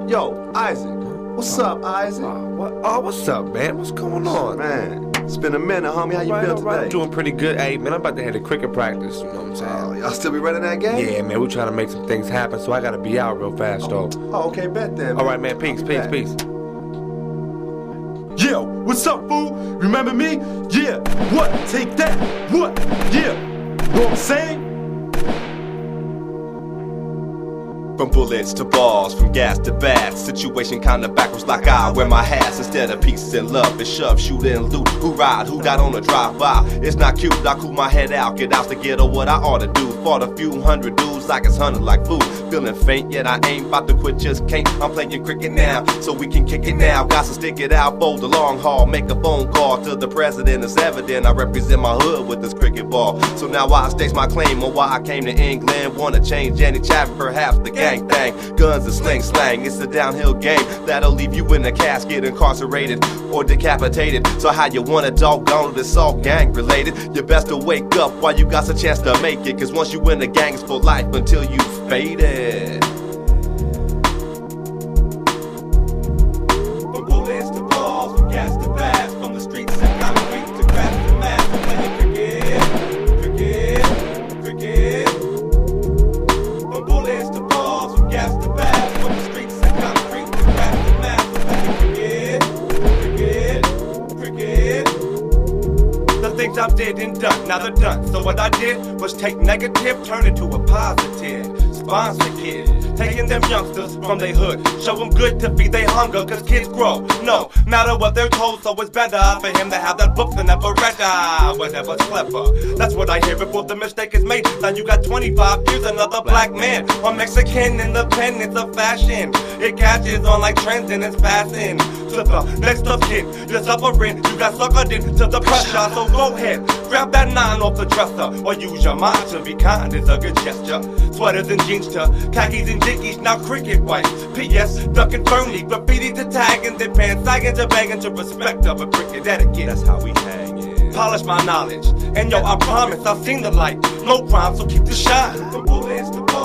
Yo, Isaac. What's up, Isaac? What's up, man? What's going on? Man, it's been a minute, homie. How you feeling today? I'm doing pretty good. Hey, man, I'm about to head to cricket practice, you know what I'm saying? Oh, y'all still be running that game? Yeah, man, we're trying to make some things happen, so I gotta be out real fast, though. Oh, okay, bet then. Man. All right, man, peace. Yo, what's up, fool? Remember me? Yeah, what? Take that. What? Yeah. Know what I'm saying? From bullets to balls, from gas to bats, situation kinda backwards like I wear my hats. Instead of peace and love, it's shove, shoot and loot. Who ride, who got on a drive-by? It's not cute, I cool my head out, get out to get what I ought to do. Fought a few hundred dudes like it's hunted like food. Feeling faint, yet I ain't about to quit, just can't. I'm playing cricket now, so we can kick it now. Got to stick it out, bowl the long haul. Make a phone call to the president, it's evident I represent my hood with this cricket ball. So now I state my claim on why I came to England. Wanna change any chapter, perhaps the gang thing. Guns and slang, it's a downhill game that'll leave you in a casket, incarcerated or decapitated. So how you want it, doggone it, it's all gang related. You best to wake up while you got a chance to make it, cause once you in the gang it's for life until you faded. From bullets to balls, from gas to bass, from the streets to concrete to grass to mass, I'm playing cricket. From bullets to balls, from gas to bass, from the streets to concrete to grass to mass, I'm playing cricket. The things I've did and done, now they're done. So what I did was take negative, turn it to a positive. Sponsor kids, taking them youngsters from their hood, show them good to feed their hunger, cause kids grow, no matter what they're told. So it's better for him to have that book than ever read. Whatever's clever, that's what I hear before the mistake is made. Now you got 25 years, another black man or Mexican independence of fashion. It catches on like trends and it's passing. Slipper, next of kin, you're suffering, you got suckered into the pressure. So go ahead, grab that 9 off the dresser, or use your mind to be kind, it's a good gesture. Sweaters and jeans to khakis and dickies, now cricket whites. P.S. ducking firmly, graffiti to tagging, then pants sagging to begging to respect of a cricket etiquette. That's how we hang it. Polish my knowledge, and yo, I promise I've seen the light. No crime, so keep the shine. From bullets to